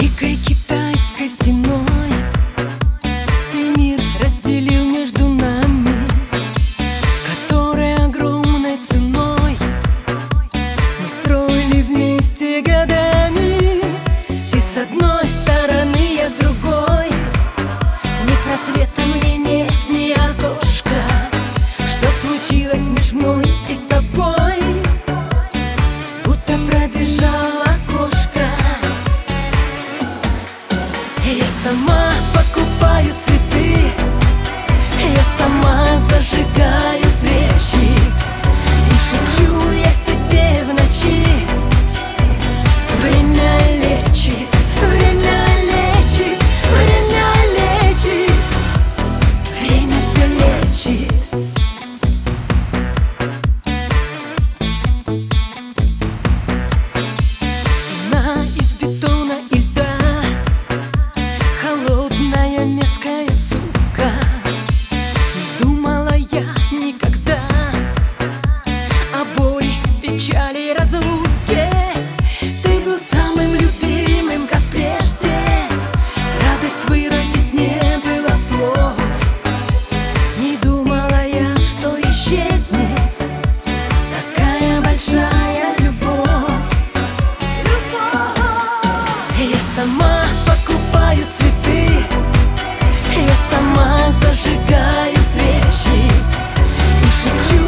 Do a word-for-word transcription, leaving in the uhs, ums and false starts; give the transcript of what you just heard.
Великой китайской стеной ты мир разделил между нами, который огромной ценой мы строили вместе годами. Ты с одной стороны, я с другой. Ни просвета мне нет, ни окошка. Что случилось между мной и тобой? Будто пробежала кошка. Я сама покупаю цветы, я сама зажигаю свечи и шепчу я себе в ночи: время лечит, время лечит, время лечит, время все лечит. Стена из бетона и льда, холодная мерзкая сука. Не думала я никогда о боли, печали, разлуке. Ты был самым любимым, как прежде. Радость выразить не было слов. Не думала я, что исчезнет такая большая любовь. Я сама покупаю цветы, я сама зажигаю свечи и шепчу